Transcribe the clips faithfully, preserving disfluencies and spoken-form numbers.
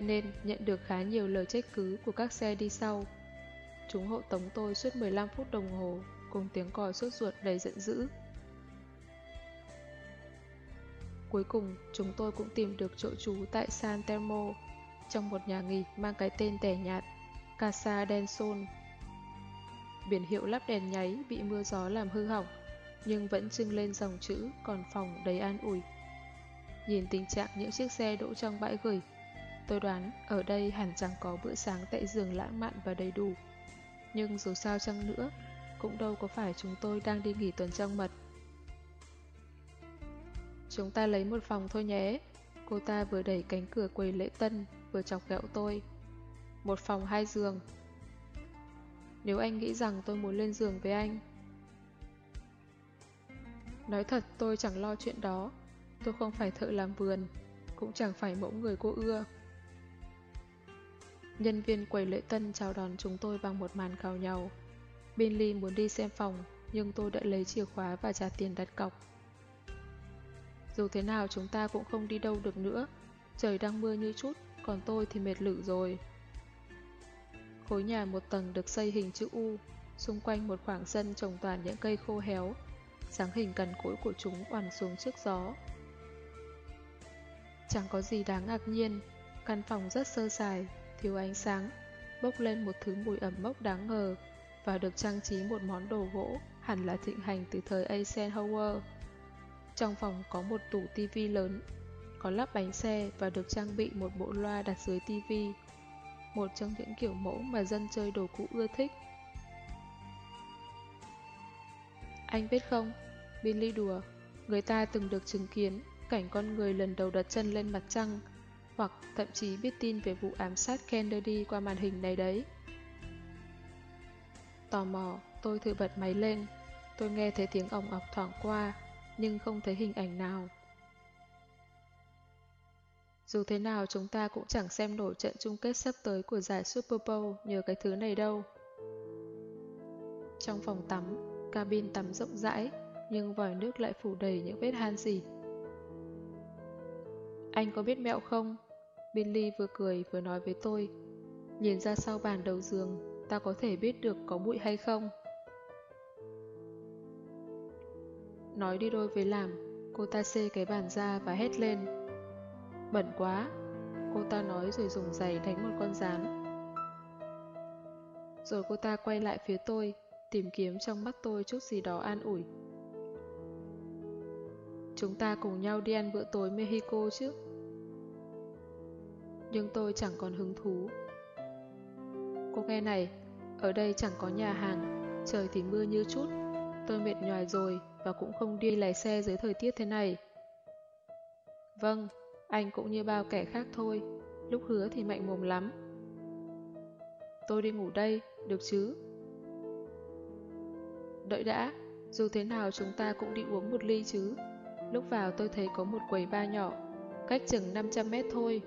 nên nhận được khá nhiều lời trách cứ của các xe đi sau. Chúng hộ tống tôi suốt mười lăm phút đồng hồ, cùng tiếng còi sốt ruột đầy giận dữ. Cuối cùng, chúng tôi cũng tìm được chỗ trú tại San Telmo, trong một nhà nghỉ mang cái tên tẻ nhạt, Casa del Sol. Biển hiệu lắp đèn nháy bị mưa gió làm hư hỏng, nhưng vẫn trưng lên dòng chữ còn phòng đầy an ủi. Nhìn tình trạng những chiếc xe đỗ trong bãi gửi, tôi đoán ở đây hẳn chẳng có bữa sáng tại giường lãng mạn và đầy đủ. Nhưng dù sao chăng nữa, cũng đâu có phải chúng tôi đang đi nghỉ tuần trăng mật. Chúng ta lấy một phòng thôi nhé. Cô ta vừa đẩy cánh cửa quầy lễ tân, vừa chọc ghẹo tôi. Một phòng hai giường. Nếu anh nghĩ rằng tôi muốn lên giường với anh. Nói thật tôi chẳng lo chuyện đó. Tôi không phải thợ làm vườn, cũng chẳng phải mẫu người cô ưa. Nhân viên quầy lễ tân chào đón chúng tôi bằng một màn cào nhàu. Binley muốn đi xem phòng, nhưng tôi đã lấy chìa khóa và trả tiền đặt cọc. Dù thế nào chúng ta cũng không đi đâu được nữa. Trời đang mưa như chút, còn tôi thì mệt lử rồi. Khối nhà một tầng được xây hình chữ U, xung quanh một khoảng sân trồng toàn những cây khô héo. Dáng hình cằn cỗi của chúng oằn xuống trước gió. Chẳng có gì đáng ngạc nhiên, căn phòng rất sơ sài, thiếu ánh sáng, bốc lên một thứ mùi ẩm mốc đáng ngờ và được trang trí một món đồ gỗ hẳn là thịnh hành từ thời Eisenhower. Trong phòng có một tủ tivi lớn, có lắp bánh xe và được trang bị một bộ loa đặt dưới tivi, một trong những kiểu mẫu mà dân chơi đồ cũ ưa thích. Anh biết không, Billy đùa, người ta từng được chứng kiến cảnh con người lần đầu đặt chân lên mặt trăng, hoặc thậm chí biết tin về vụ ám sát Kennedy qua màn hình này đấy. Tò mò, tôi thử bật máy lên. Tôi nghe thấy tiếng ong ọc thoảng qua, nhưng không thấy hình ảnh nào. Dù thế nào chúng ta cũng chẳng xem nổi trận chung kết sắp tới của giải Super Bowl nhờ cái thứ này đâu. Trong phòng tắm, cabin tắm rộng rãi, nhưng vòi nước lại phủ đầy những vết han rỉ. Anh có biết mẹo không? Billy vừa cười vừa nói với tôi. Nhìn ra sau bàn đầu giường, ta có thể biết được có bụi hay không. Nói đi đôi với làm, cô ta xê cái bàn ra và hét lên. Bẩn quá, cô ta nói rồi dùng giày đánh một con gián. Rồi cô ta quay lại phía tôi, tìm kiếm trong mắt tôi chút gì đó an ủi. Chúng ta cùng nhau đi ăn bữa tối Mexico chứ? Nhưng tôi chẳng còn hứng thú. Cô nghe này, ở đây chẳng có nhà hàng, trời thì mưa như chút. Tôi mệt nhoài rồi và cũng không đi lái xe dưới thời tiết thế này. Vâng, anh cũng như bao kẻ khác thôi, lúc hứa thì mạnh mồm lắm. Tôi đi ngủ đây, được chứ? Đợi đã, dù thế nào chúng ta cũng đi uống một ly chứ. Lúc vào tôi thấy có một quầy bar nhỏ, cách chừng năm trăm mét thôi.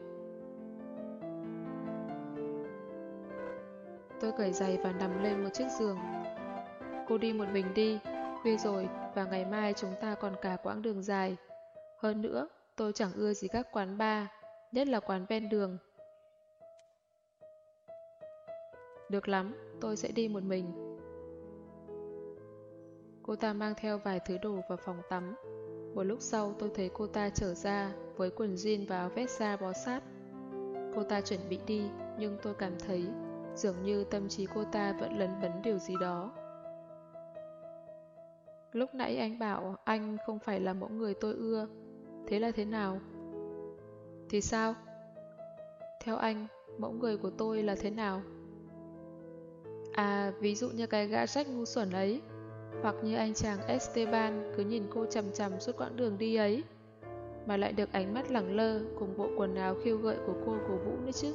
Tôi cởi giày và nằm lên một chiếc giường. Cô đi một mình đi, khuya rồi và ngày mai chúng ta còn cả quãng đường dài. Hơn nữa, tôi chẳng ưa gì các quán bar, nhất là quán ven đường. Được lắm, tôi sẽ đi một mình. Cô ta mang theo vài thứ đồ vào phòng tắm. Một lúc sau tôi thấy cô ta trở ra với quần jean và áo vest da bó sát. Cô ta chuẩn bị đi, nhưng tôi cảm thấy dường như tâm trí cô ta vẫn lấn bấn điều gì đó. Lúc nãy anh bảo anh không phải là mẫu người tôi ưa. Thế là thế nào? Thì sao? Theo anh, mẫu người của tôi là thế nào? À, ví dụ như cái gã Jack ngu xuẩn ấy, hoặc như anh chàng Esteban cứ nhìn cô chằm chằm suốt quãng đường đi ấy, mà lại được ánh mắt lẳng lơ cùng bộ quần áo khiêu gợi của cô cổ vũ nữa chứ.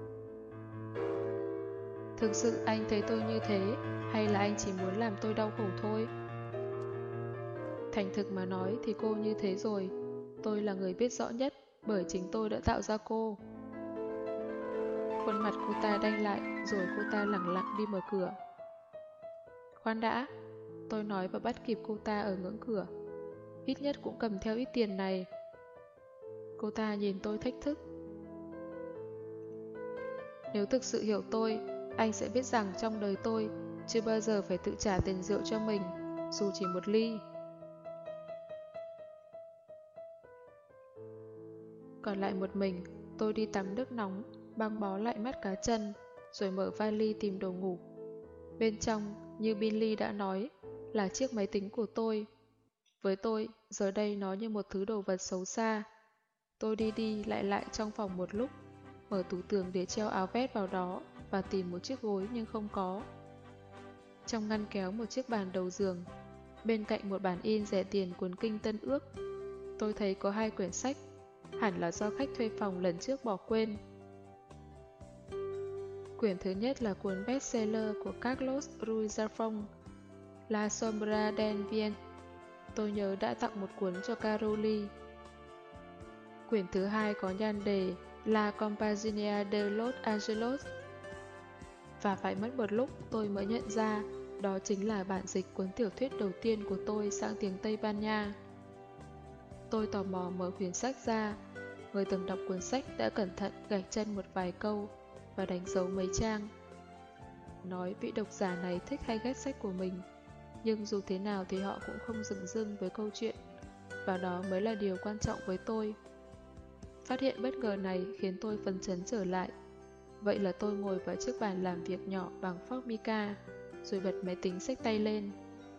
Thực sự anh thấy tôi như thế, hay là anh chỉ muốn làm tôi đau khổ thôi? Thành thực mà nói thì cô như thế rồi. Tôi là người biết rõ nhất, bởi chính tôi đã tạo ra cô. Khuôn mặt cô ta đanh lại, rồi cô ta lẳng lặng đi mở cửa. Khoan đã, tôi nói và bắt kịp cô ta ở ngưỡng cửa. Ít nhất cũng cầm theo ít tiền này. Cô ta nhìn tôi thách thức. Nếu thực sự hiểu tôi, anh sẽ biết rằng trong đời tôi chưa bao giờ phải tự trả tiền rượu cho mình, dù chỉ một ly. Còn lại một mình, tôi đi tắm nước nóng, băng bó lại mắt cá chân, rồi mở vali tìm đồ ngủ. Bên trong, như Billy đã nói, là chiếc máy tính của tôi. Với tôi, giờ đây nó như một thứ đồ vật xấu xa. Tôi đi đi lại lại trong phòng một lúc, mở tủ tường để treo áo vest vào đó và tìm một chiếc gối nhưng không có. Trong ngăn kéo một chiếc bàn đầu giường, bên cạnh một bản in rẻ tiền cuốn kinh Tân Ước, tôi thấy có hai quyển sách, hẳn là do khách thuê phòng lần trước bỏ quên. Quyển thứ nhất là cuốn bestseller của Carlos Ruiz Zafón, La Sombra del Viento. Tôi nhớ đã tặng một cuốn cho Caroli. Quyển thứ hai có nhan đề La Compañía de los Angelos. Và phải mất một lúc tôi mới nhận ra đó chính là bản dịch cuốn tiểu thuyết đầu tiên của tôi sang tiếng Tây Ban Nha. Tôi tò mò mở quyển sách ra. Người từng đọc cuốn sách đã cẩn thận gạch chân một vài câu và đánh dấu mấy trang. Nói vị độc giả này thích hay ghét sách của mình, nhưng dù thế nào thì họ cũng không dửng dưng với câu chuyện, và đó mới là điều quan trọng với tôi. Phát hiện bất ngờ này khiến tôi phấn chấn trở lại. Vậy là tôi ngồi vào chiếc bàn làm việc nhỏ bằng Formica, rồi bật máy tính xách tay lên.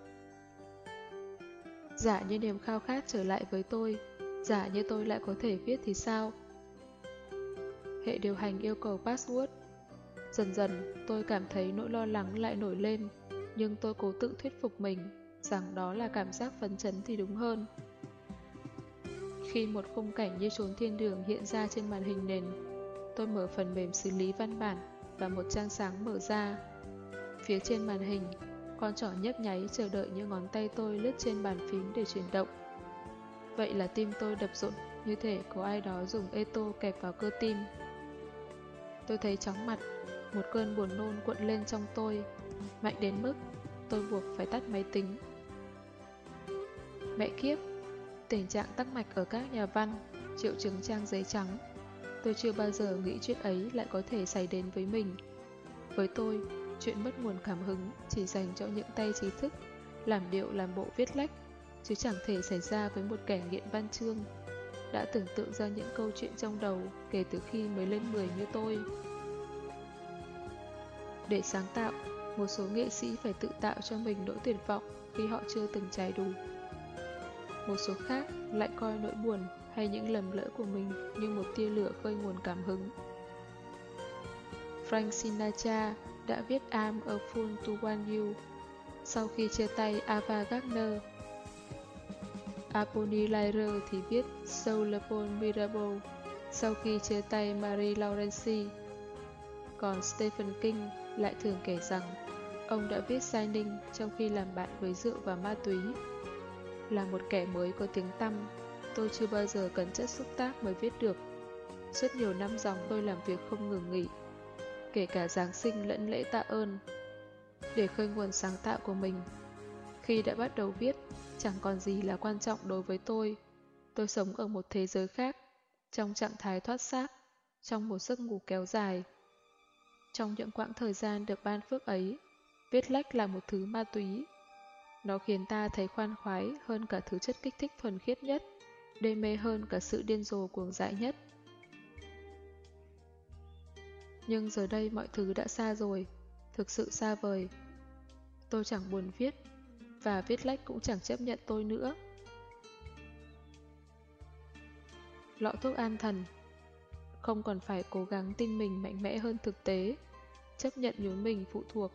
Giả như niềm khao khát trở lại với tôi, giả như tôi lại có thể viết thì sao? Hệ điều hành yêu cầu password. Dần dần, tôi cảm thấy nỗi lo lắng lại nổi lên, nhưng tôi cố tự thuyết phục mình rằng đó là cảm giác phấn chấn thì đúng hơn. Khi một khung cảnh như chốn thiên đường hiện ra trên màn hình nền, tôi mở phần mềm xử lý văn bản và một trang sáng mở ra. Phía trên màn hình, con trỏ nhấp nháy chờ đợi những ngón tay tôi lướt trên bàn phím để chuyển động. Vậy là tim tôi đập rộn như thể có ai đó dùng ê-tô kẹp vào cơ tim. Tôi thấy chóng mặt, một cơn buồn nôn cuộn lên trong tôi, mạnh đến mức tôi buộc phải tắt máy tính. Mẹ kiếp, tình trạng tắc mạch ở các nhà văn, triệu chứng trang giấy trắng. Tôi chưa bao giờ nghĩ chuyện ấy lại có thể xảy đến với mình. Với tôi, chuyện mất nguồn cảm hứng chỉ dành cho những tay trí thức, làm điệu làm bộ viết lách, chứ chẳng thể xảy ra với một kẻ nghiện văn chương, đã tưởng tượng ra những câu chuyện trong đầu kể từ khi mới lên mười như tôi. Để sáng tạo, một số nghệ sĩ phải tự tạo cho mình nỗi tuyệt vọng khi họ chưa từng trải đủ. Một số khác lại coi nỗi buồn hay những lầm lỡ của mình như một tia lửa khơi nguồn cảm hứng. Frank Sinatra đã viết I'm a Fool to Want You sau khi chia tay Ava Gardner. Apollinaire thì viết Soul upon Mirabeau sau khi chia tay Marie Laurence. Còn Stephen King lại thường kể rằng ông đã viết Shining trong khi làm bạn với rượu và ma túy. Là một kẻ mới có tiếng tăm, tôi chưa bao giờ cần chất xúc tác mới viết được. Suốt nhiều năm dòng tôi làm việc không ngừng nghỉ, kể cả Giáng sinh lẫn lễ tạ ơn, để khơi nguồn sáng tạo của mình. Khi đã bắt đầu viết, chẳng còn gì là quan trọng đối với tôi. Tôi sống ở một thế giới khác, trong trạng thái thoát xác, trong một giấc ngủ kéo dài. Trong những quãng thời gian được ban phước ấy, viết lách là một thứ ma túy. Nó khiến ta thấy khoan khoái hơn cả thứ chất kích thích thuần khiết nhất, đê mê hơn cả sự điên rồ cuồng dại nhất. Nhưng giờ đây mọi thứ đã xa rồi, thực sự xa vời. Tôi chẳng buồn viết, và viết lách cũng chẳng chấp nhận tôi nữa. Lọ thuốc an thần. Không còn phải cố gắng tin mình mạnh mẽ hơn thực tế, chấp nhận nhún mình phụ thuộc.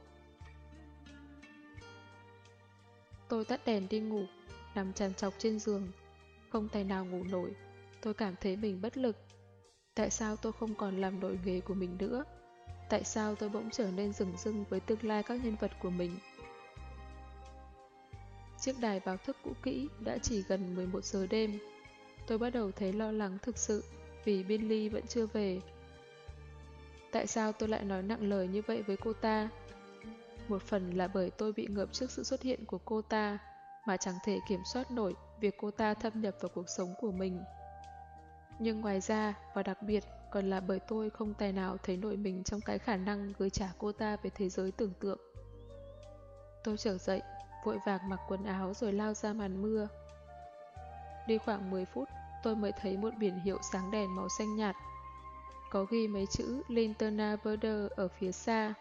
Tôi tắt đèn đi ngủ, nằm trằn trọc trên giường, không tài nào ngủ nổi. Tôi cảm thấy mình bất lực. Tại sao tôi không còn làm nổi nghề của mình nữa? Tại sao tôi bỗng trở nên rừng rưng với tương lai các nhân vật của mình? Chiếc đài báo thức cũ kỹ đã chỉ gần mười một giờ đêm. Tôi bắt đầu thấy lo lắng thực sự vì Billy vẫn chưa về. Tại sao tôi lại nói nặng lời như vậy với cô ta? Một phần là bởi tôi bị ngợp trước sự xuất hiện của cô ta, mà chẳng thể kiểm soát nổi việc cô ta thâm nhập vào cuộc sống của mình. Nhưng ngoài ra, và đặc biệt, còn là bởi tôi không tài nào thấy nổi mình trong cái khả năng gửi trả cô ta về thế giới tưởng tượng. Tôi trở dậy, vội vàng mặc quần áo rồi lao ra màn mưa. Đi khoảng mười phút, tôi mới thấy một biển hiệu sáng đèn màu xanh nhạt. Có ghi mấy chữ Linterna Verde ở phía xa.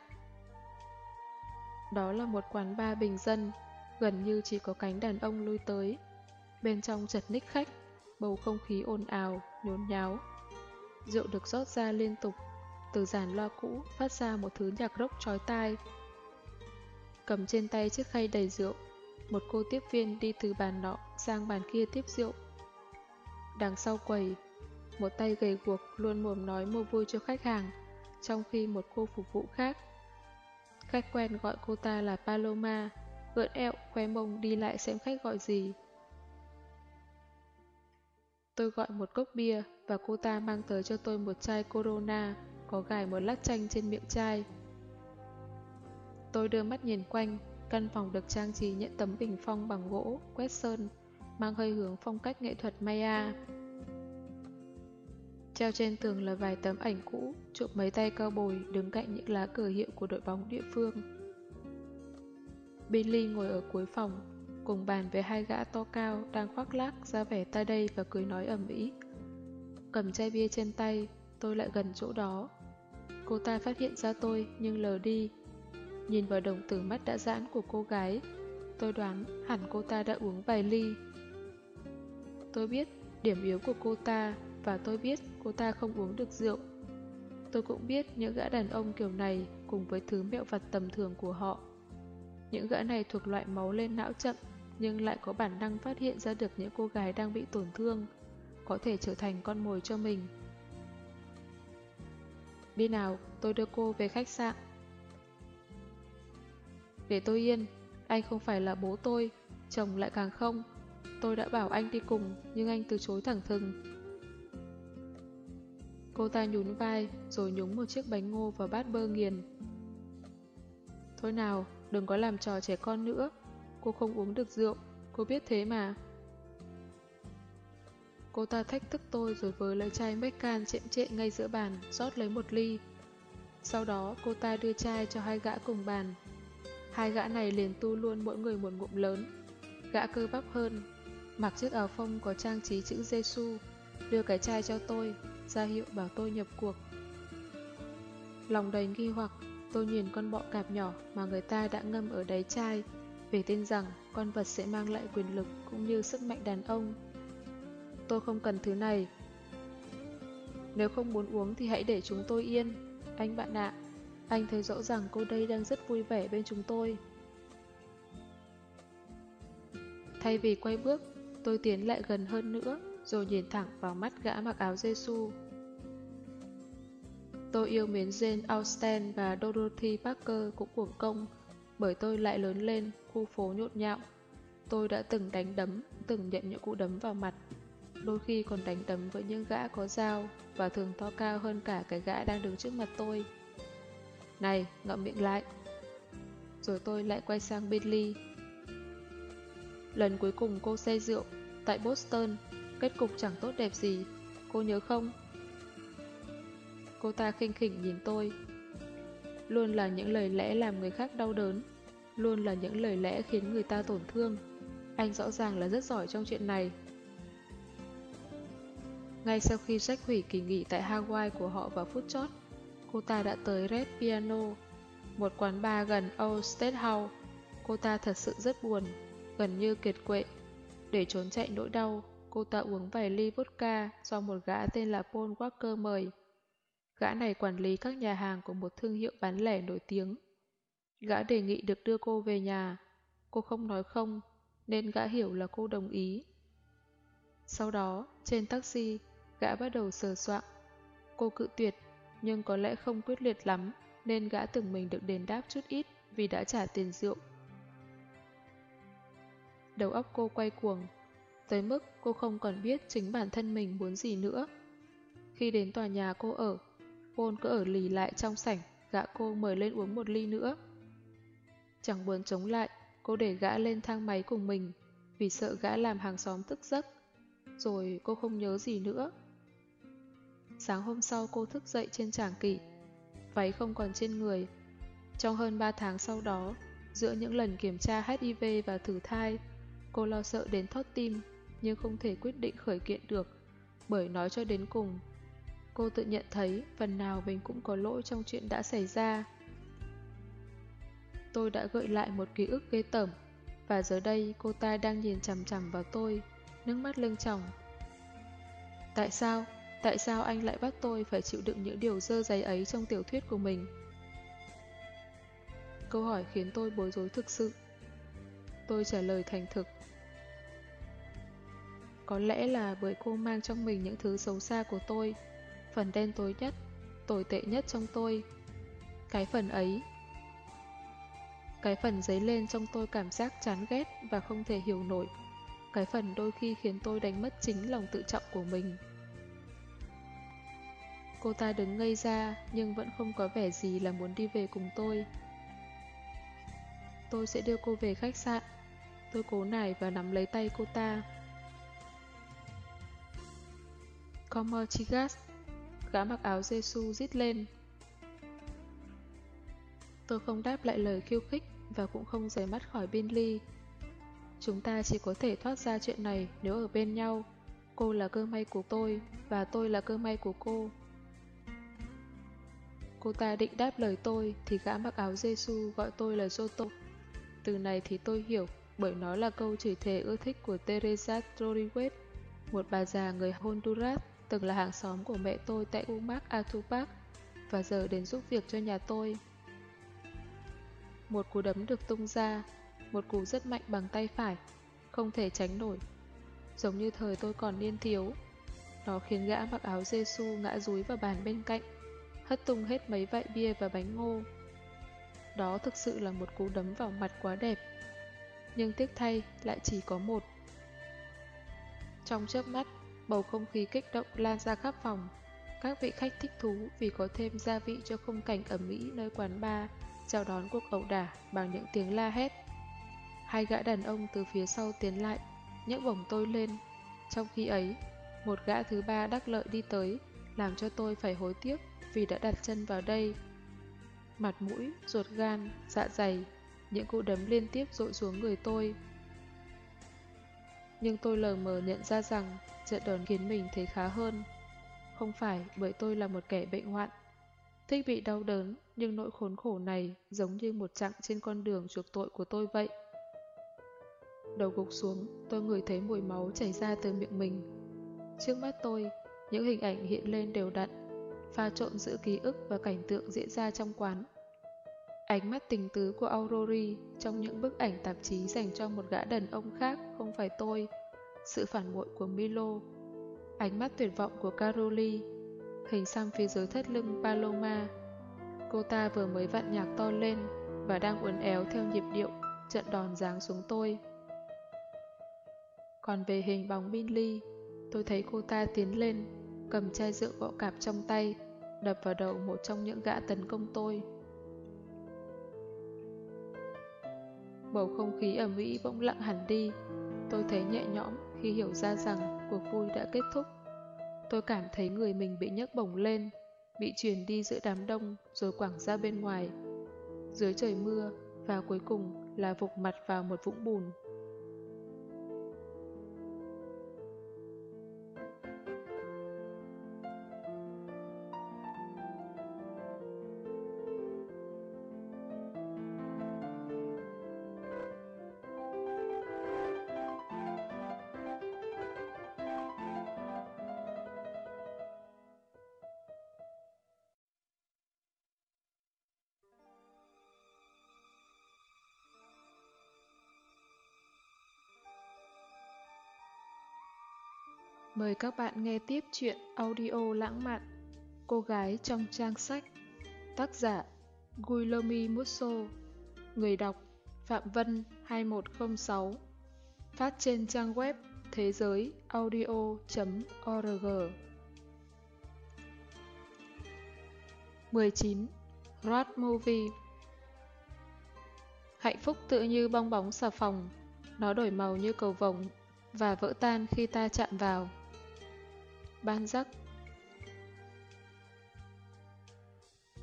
Đó là một quán bar bình dân, gần như chỉ có cánh đàn ông lui tới. Bên trong chật ních khách, bầu không khí ồn ào, nhốn nháo. Rượu được rót ra liên tục, từ dàn loa cũ phát ra một thứ nhạc rock chói tai. Cầm trên tay chiếc khay đầy rượu, một cô tiếp viên đi từ bàn nọ sang bàn kia tiếp rượu. Đằng sau quầy, một tay gầy guộc luôn mồm nói mua vui cho khách hàng, trong khi một cô phục vụ khác, khách quen gọi cô ta là Paloma, gợn eo, khoe mông đi lại xem khách gọi gì. Tôi gọi một cốc bia và cô ta mang tới cho tôi một chai Corona, có gài một lát chanh trên miệng chai. Tôi đưa mắt nhìn quanh, căn phòng được trang trí những tấm bình phong bằng gỗ, quét sơn, mang hơi hướng phong cách nghệ thuật Maya. Treo trên tường là vài tấm ảnh cũ, chụp mấy tay cao bồi đứng cạnh những lá cờ hiệu của đội bóng địa phương. Billy ngồi ở cuối phòng, cùng bàn với hai gã to cao đang khoác lác ra vẻ ta đây và cười nói ầm ĩ. Cầm chai bia trên tay, tôi lại gần chỗ đó. Cô ta phát hiện ra tôi nhưng lờ đi. Nhìn vào đồng tử mắt đã giãn của cô gái, tôi đoán hẳn cô ta đã uống vài ly. Tôi biết điểm yếu của cô ta và tôi biết cô ta không uống được rượu. Tôi cũng biết những gã đàn ông kiểu này cùng với thứ mẹo vặt tầm thường của họ. Những gã này thuộc loại máu lên não chậm nhưng lại có bản năng phát hiện ra được những cô gái đang bị tổn thương, có thể trở thành con mồi cho mình. Đi nào, tôi đưa cô về khách sạn. Để tôi yên, anh không phải là bố tôi, chồng lại càng không. Tôi đã bảo anh đi cùng, nhưng anh từ chối thẳng thừng. Cô ta nhún vai, rồi nhúng một chiếc bánh ngô vào bát bơ nghiền. Thôi nào, đừng có làm trò trẻ con nữa. Cô không uống được rượu, cô biết thế mà. Cô ta thách thức tôi rồi với lấy chai Macallan chệm trệ ngay giữa bàn, rót lấy một ly. Sau đó cô ta đưa chai cho hai gã cùng bàn. Hai gã này liền tu luôn mỗi người một ngụm lớn. Gã cơ bắp hơn, mặc chiếc áo phông có trang trí chữ Giêsu, đưa cái chai cho tôi, ra hiệu bảo tôi nhập cuộc. Lòng đầy nghi hoặc, tôi nhìn con bọ cạp nhỏ mà người ta đã ngâm ở đáy chai, vì tin rằng con vật sẽ mang lại quyền lực cũng như sức mạnh đàn ông. Tôi không cần thứ này. Nếu không muốn uống thì hãy để chúng tôi yên, anh bạn ạ. Anh thấy rõ ràng cô đây đang rất vui vẻ bên chúng tôi. Thay vì quay bước, tôi tiến lại gần hơn nữa, rồi nhìn thẳng vào mắt gã mặc áo Giêsu. Tôi yêu mến Jane Austen và Dorothy Parker cũng uổng công, bởi tôi lại lớn lên khu phố nhộn nhạo. Tôi đã từng đánh đấm, từng nhận những cú đấm vào mặt, đôi khi còn đánh đấm với những gã có dao và thường to cao hơn cả cái gã đang đứng trước mặt tôi. Này, ngậm miệng lại. Rồi tôi lại quay sang Billy. Lần cuối cùng cô say rượu tại Boston, kết cục chẳng tốt đẹp gì, cô nhớ không? Cô ta khinh khỉnh nhìn tôi. Luôn là những lời lẽ làm người khác đau đớn, luôn là những lời lẽ khiến người ta tổn thương. Anh rõ ràng là rất giỏi trong chuyện này. Ngay sau khi Jack hủy kỳ nghỉ tại Hawaii của họ vào phút chót, cô ta đã tới Red Piano, một quán bar gần Old State House. Cô ta thật sự rất buồn, gần như kiệt quệ. Để trốn chạy nỗi đau, cô ta uống vài ly vodka do một gã tên là Paul Walker mời. Gã này quản lý các nhà hàng của một thương hiệu bán lẻ nổi tiếng. Gã đề nghị được đưa cô về nhà. Cô không nói không, nên gã hiểu là cô đồng ý. Sau đó, trên taxi, gã bắt đầu sờ soạng. Cô cự tuyệt, nhưng có lẽ không quyết liệt lắm, nên gã tưởng mình được đền đáp chút ít vì đã trả tiền rượu. Đầu óc cô quay cuồng, tới mức cô không còn biết chính bản thân mình muốn gì nữa. Khi đến tòa nhà cô ở, Paul cứ ở lì lại trong sảnh, gã cô mời lên uống một ly nữa. Chẳng buồn chống lại, cô để gã lên thang máy cùng mình, vì sợ gã làm hàng xóm thức giấc. Rồi cô không nhớ gì nữa. Sáng hôm sau cô thức dậy trên tràng kỷ, váy không còn trên người. Trong hơn ba tháng sau đó, giữa những lần kiểm tra hát i vê và thử thai, cô lo sợ đến thót tim, nhưng không thể quyết định khởi kiện được, bởi nói cho đến cùng, cô tự nhận thấy phần nào mình cũng có lỗi trong chuyện đã xảy ra. Tôi đã gợi lại một ký ức ghê tởm, và giờ đây cô ta đang nhìn chằm chằm vào tôi, nước mắt lưng tròng. Tại sao? Tại sao anh lại bắt tôi phải chịu đựng những điều dơ dáy ấy trong tiểu thuyết của mình? Câu hỏi khiến tôi bối rối thực sự. Tôi trả lời thành thực. Có lẽ là bởi cô mang trong mình những thứ xấu xa của tôi, phần đen tối nhất, tồi tệ nhất trong tôi. Cái phần ấy, cái phần dấy lên trong tôi cảm giác chán ghét và không thể hiểu nổi. Cái phần đôi khi khiến tôi đánh mất chính lòng tự trọng của mình. Cô ta đứng ngây ra nhưng vẫn không có vẻ gì là muốn đi về cùng tôi. Tôi sẽ đưa cô về khách sạn. Tôi cố nài và nắm lấy tay cô ta. Como chigas, gã mặc áo Giêsu rít lên. Tôi không đáp lại lời khiêu khích và cũng không rời mắt khỏi Binley. Chúng ta chỉ có thể thoát ra chuyện này nếu ở bên nhau. Cô là cơ may của tôi và tôi là cơ may của cô. Cô ta định đáp lời tôi thì gã mặc áo Giêsu gọi tôi là Joto. Từ này thì tôi hiểu, bởi nó là câu chửi thề ưa thích của Teresa Rodriguez, một bà già người Honduras từng là hàng xóm của mẹ tôi tại Umac Atupac và giờ đến giúp việc cho nhà tôi. Một cú đấm được tung ra, một cú rất mạnh bằng tay phải, không thể tránh nổi, giống như thời tôi còn niên thiếu. Nó khiến gã mặc áo Giêsu ngã dúi vào bàn bên cạnh, hất tung hết mấy vại bia và bánh ngô. Đó thực sự là một cú đấm vào mặt quá đẹp, nhưng tiếc thay lại chỉ có một. Trong chớp mắt, bầu không khí kích động lan ra khắp phòng. Các vị khách thích thú vì có thêm gia vị cho khung cảnh ẩm ĩ nơi quán bar chào đón cuộc ẩu đả bằng những tiếng la hét. Hai gã đàn ông từ phía sau tiến lại, nhấc bổng tôi lên. Trong khi ấy, một gã thứ ba đắc lợi đi tới, làm cho tôi phải hối tiếc vì đã đặt chân vào đây. Mặt mũi, ruột gan, dạ dày, những cú đấm liên tiếp dội xuống người tôi. Nhưng tôi lờ mờ nhận ra rằng trận đòn khiến mình thấy khá hơn. Không phải bởi tôi là một kẻ bệnh hoạn, thích bị đau đớn, nhưng nỗi khốn khổ này giống như một chặng trên con đường chuộc tội của tôi vậy. Đầu gục xuống, tôi ngửi thấy mùi máu chảy ra từ miệng mình. Trước mắt tôi, những hình ảnh hiện lên đều đặn, pha trộn giữa ký ức và cảnh tượng diễn ra trong quán. Ánh mắt tình tứ của Aurori trong những bức ảnh tạp chí dành cho một gã đàn ông khác không phải tôi, sự phản bội của Milo. Ánh mắt tuyệt vọng của Caroli, hình xăm phía dưới thắt lưng Paloma. Cô ta vừa mới vặn nhạc to lên và đang uốn éo theo nhịp điệu trận đòn giáng xuống tôi. Còn về hình bóng Binley, tôi thấy cô ta tiến lên, cầm chai rượu bọ cạp trong tay, đập vào đầu một trong những gã tấn công tôi. Bầu không khí ầm ĩ bỗng lặng hẳn đi. Tôi thấy nhẹ nhõm khi hiểu ra rằng cuộc vui đã kết thúc. Tôi cảm thấy người mình bị nhấc bổng lên, bị truyền đi giữa đám đông rồi quẳng ra bên ngoài, dưới trời mưa, và cuối cùng là vụt mặt vào một vũng bùn. Mời các bạn nghe tiếp chuyện audio lãng mạn Cô gái trong trang sách. Tác giả Guillermo Musso. Người đọc Phạm Vân hai một không sáu. Phát trên trang web thế giới audio chấm org. mười chín. Road Movie. Hạnh phúc tựa như bong bóng xà phòng. Nó đổi màu như cầu vồng và vỡ tan khi ta chạm vào. Ban Giấc.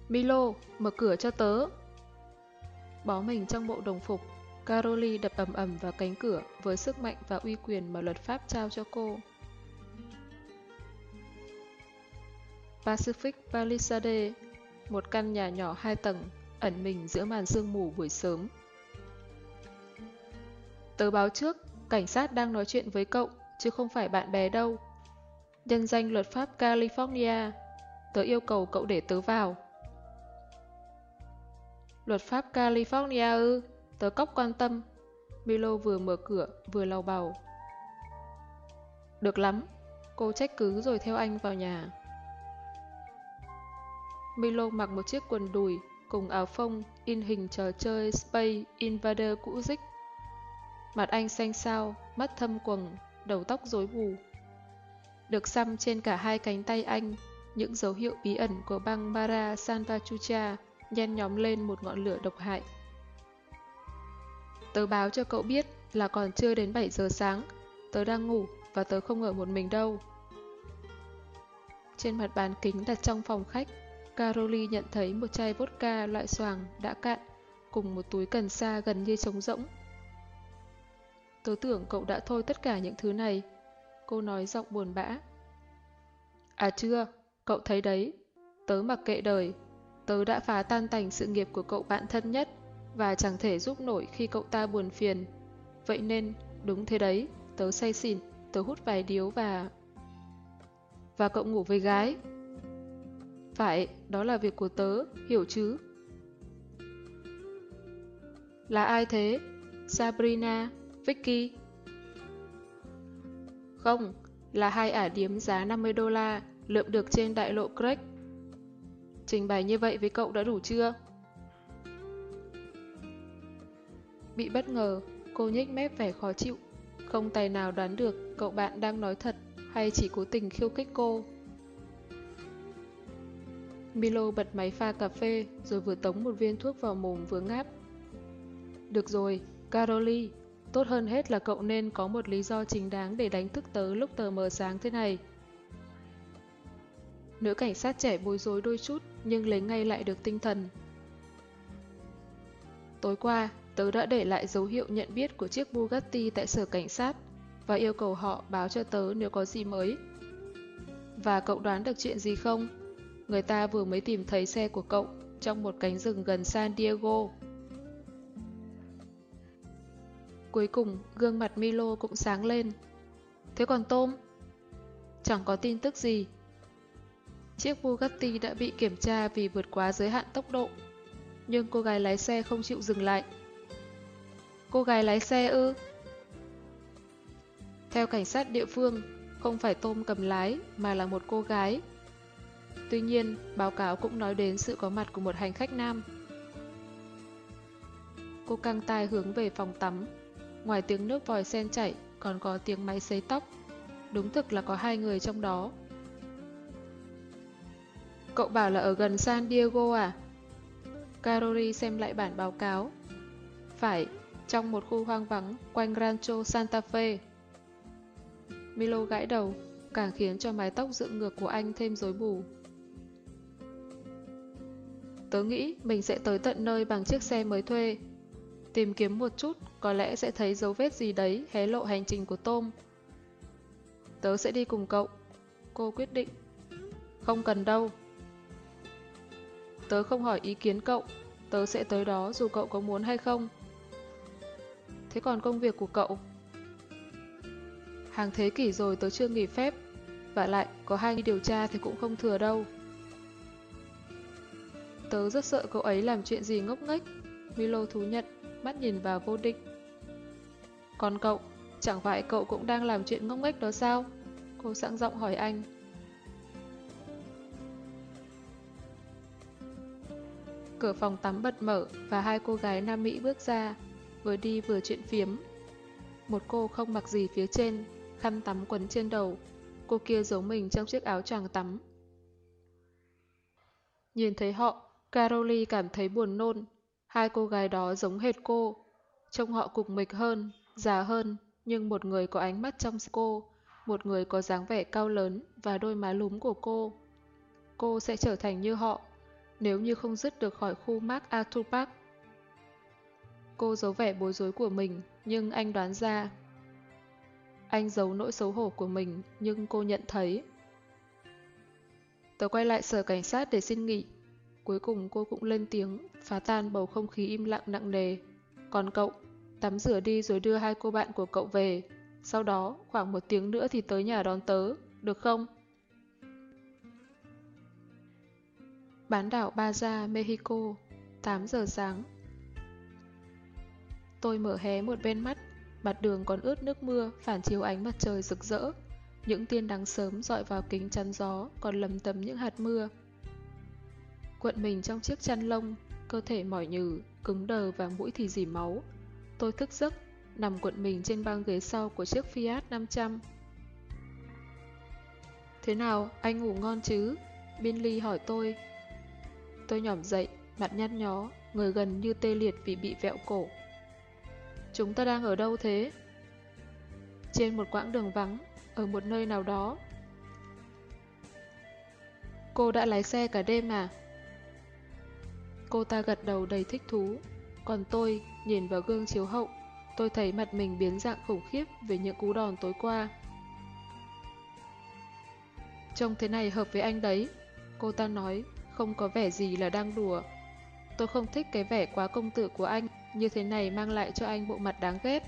Milo, mở cửa cho tớ. Bó mình trong bộ đồng phục, Caroly đập ầm ầm vào cánh cửa với sức mạnh và uy quyền mà luật pháp trao cho cô. Pacific Palisades, một căn nhà nhỏ hai tầng, ẩn mình giữa màn sương mù buổi sớm. Tớ báo trước, cảnh sát đang nói chuyện với cậu, chứ không phải bạn bè đâu. Nhân danh luật pháp California, tớ yêu cầu cậu để tớ vào. Luật pháp California ư, tớ cóc quan tâm. Milo vừa mở cửa, vừa lau bầu. Được lắm, cô trách cứ rồi theo anh vào nhà. Milo mặc một chiếc quần đùi cùng áo phông in hình trò chơi Space Invader cũ rích. Mặt anh xanh xao, mắt thâm quầng, đầu tóc rối bù. Được xăm trên cả hai cánh tay anh, những dấu hiệu bí ẩn của băng Mara Salvatrucha nhen nhóm lên một ngọn lửa độc hại. Tớ báo cho cậu biết là còn chưa đến bảy giờ sáng, tớ đang ngủ và tớ không ở một mình đâu. Trên mặt bàn kính đặt trong phòng khách, Caroly nhận thấy một chai vodka loại xoàng đã cạn cùng một túi cần sa gần như trống rỗng. Tớ tưởng cậu đã thôi tất cả những thứ này, cô nói giọng buồn bã. À chưa, cậu thấy đấy, tớ mặc kệ đời, tớ đã phá tan tành sự nghiệp của cậu bạn thân nhất và chẳng thể giúp nổi khi cậu ta buồn phiền. Vậy nên, đúng thế đấy, tớ say xỉn, tớ hút vài điếu và... Và cậu ngủ với gái. Phải, đó là việc của tớ, hiểu chứ? Là ai thế? Sabrina, Vicky? Không, là hai ả điếm giá năm mươi đô la, lượm được trên đại lộ Craig. Trình bày như vậy với cậu đã đủ chưa? Bị bất ngờ, cô nhếch mép vẻ khó chịu, không tài nào đoán được cậu bạn đang nói thật hay chỉ cố tình khiêu khích cô. Milo bật máy pha cà phê rồi vừa tống một viên thuốc vào mồm vừa ngáp. Được rồi, Caroly, tốt hơn hết là cậu nên có một lý do chính đáng để đánh thức tớ lúc tờ mờ sáng thế này. Nữ cảnh sát trẻ bối rối đôi chút nhưng lấy ngay lại được tinh thần. Tối qua, tớ đã để lại dấu hiệu nhận biết của chiếc Bugatti tại sở cảnh sát và yêu cầu họ báo cho tớ nếu có gì mới. Và cậu đoán được chuyện gì không? Người ta vừa mới tìm thấy xe của cậu trong một cánh rừng gần San Diego. Cuối cùng, gương mặt Milo cũng sáng lên. Thế còn Tom? Chẳng có tin tức gì. Chiếc Bugatti đã bị kiểm tra vì vượt quá giới hạn tốc độ. Nhưng cô gái lái xe không chịu dừng lại. Cô gái lái xe ư? Theo cảnh sát địa phương, không phải Tom cầm lái mà là một cô gái. Tuy nhiên, báo cáo cũng nói đến sự có mặt của một hành khách nam. Cô căng tai hướng về phòng tắm. Ngoài tiếng nước vòi sen chảy, còn có tiếng máy sấy tóc. Đúng thực là có hai người trong đó. Cậu bảo là ở gần San Diego à? Caroly xem lại bản báo cáo. Phải, trong một khu hoang vắng quanh Rancho Santa Fe. Milo gãi đầu, càng khiến cho mái tóc dựng ngược của anh thêm rối bù. Tớ nghĩ mình sẽ tới tận nơi bằng chiếc xe mới thuê. Tìm kiếm một chút, có lẽ sẽ thấy dấu vết gì đấy hé lộ hành trình của Tom. Tớ sẽ đi cùng cậu. Cô quyết định. Không cần đâu. Tớ không hỏi ý kiến cậu. Tớ sẽ tới đó dù cậu có muốn hay không. Thế còn công việc của cậu? Hàng thế kỷ rồi tớ chưa nghỉ phép. Và lại, có hai nghi điều tra thì cũng không thừa đâu. Tớ rất sợ cậu ấy làm chuyện gì ngốc nghếch. Milo thú nhận, mắt nhìn vào vô định. Còn cậu, chẳng phải cậu cũng đang làm chuyện ngốc nghếch đó sao? Cô sẵn giọng hỏi anh. Cửa phòng tắm bật mở và hai cô gái Nam Mỹ bước ra, vừa đi vừa chuyện phiếm. Một cô không mặc gì phía trên, khăn tắm quấn trên đầu, cô kia giấu mình trong chiếc áo choàng tắm. Nhìn thấy họ, Caroly cảm thấy buồn nôn. Hai cô gái đó giống hệt cô, trông họ cục mịch hơn, già hơn, nhưng một người có ánh mắt trong cô, một người có dáng vẻ cao lớn và đôi má lúm của cô. Cô sẽ trở thành như họ, nếu như không dứt được khỏi khu MacArthur Park. Cô giấu vẻ bối rối của mình, nhưng anh đoán ra. Anh giấu nỗi xấu hổ của mình, nhưng cô nhận thấy. Tớ quay lại sở cảnh sát để xin nghỉ. Cuối cùng cô cũng lên tiếng, phá tan bầu không khí im lặng nặng nề. Còn cậu, tắm rửa đi rồi đưa hai cô bạn của cậu về. Sau đó, khoảng một tiếng nữa thì tới nhà đón tớ, được không? Bán đảo Baja, Mexico, tám giờ sáng. Tôi mở hé một bên mắt, mặt đường còn ướt nước mưa, phản chiếu ánh mặt trời rực rỡ. Những tia nắng sớm dọi vào kính chắn gió, còn lấm tấm những hạt mưa. Cuộn mình trong chiếc chăn lông, cơ thể mỏi nhừ, cứng đờ và mũi thì rỉ máu. Tôi thức giấc, nằm cuộn mình trên băng ghế sau của chiếc Fiat năm trăm. Thế nào, anh ngủ ngon chứ? Binley hỏi tôi. Tôi nhỏm dậy, mặt nhăn nhó, người gần như tê liệt vì bị vẹo cổ. Chúng ta đang ở đâu thế? Trên một quãng đường vắng, ở một nơi nào đó. Cô đã lái xe cả đêm à? Cô ta gật đầu đầy thích thú. Còn tôi, nhìn vào gương chiếu hậu, tôi thấy mặt mình biến dạng khủng khiếp về những cú đòn tối qua. Trông thế này hợp với anh đấy, cô ta nói, không có vẻ gì là đang đùa. Tôi không thích cái vẻ quá công tử của anh, như thế này mang lại cho anh bộ mặt đáng ghét.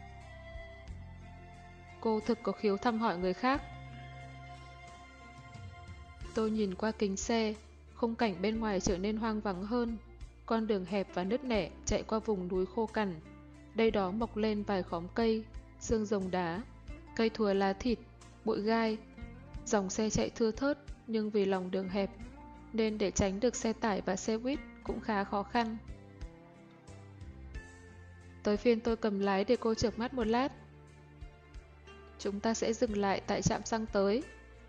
Cô thực có khiếu thăm hỏi người khác. Tôi nhìn qua kính xe, khung cảnh bên ngoài trở nên hoang vắng hơn. Con đường hẹp và nứt nẻ chạy qua vùng núi khô cằn. Đây đó mọc lên vài khóm cây, xương rồng đá, cây thùa lá thịt, bụi gai. Dòng xe chạy thưa thớt, nhưng vì lòng đường hẹp, nên để tránh được xe tải và xe buýt cũng khá khó khăn. Tới phiên tôi cầm lái để cô chợp mắt một lát. Chúng ta sẽ dừng lại tại trạm xăng tới.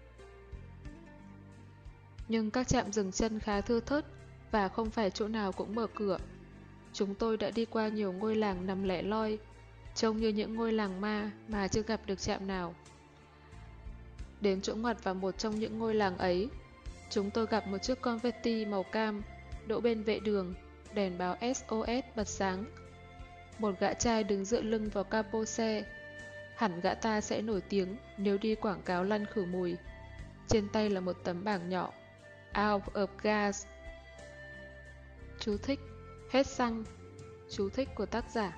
Nhưng các trạm dừng chân khá thưa thớt và không phải chỗ nào cũng mở cửa. Chúng tôi đã đi qua nhiều ngôi làng nằm lẻ loi, trông như những ngôi làng ma mà chưa gặp được trạm nào. Đến chỗ ngoặt vào một trong những ngôi làng ấy, chúng tôi gặp một chiếc Converti màu cam, đỗ bên vệ đường, đèn báo ét o ét bật sáng. Một gã trai đứng dựa lưng vào capo xe. Hẳn gã ta sẽ nổi tiếng nếu đi quảng cáo lăn khử mùi. Trên tay là một tấm bảng nhỏ, Out of gas. Chú thích, hết xăng. Chú thích của tác giả.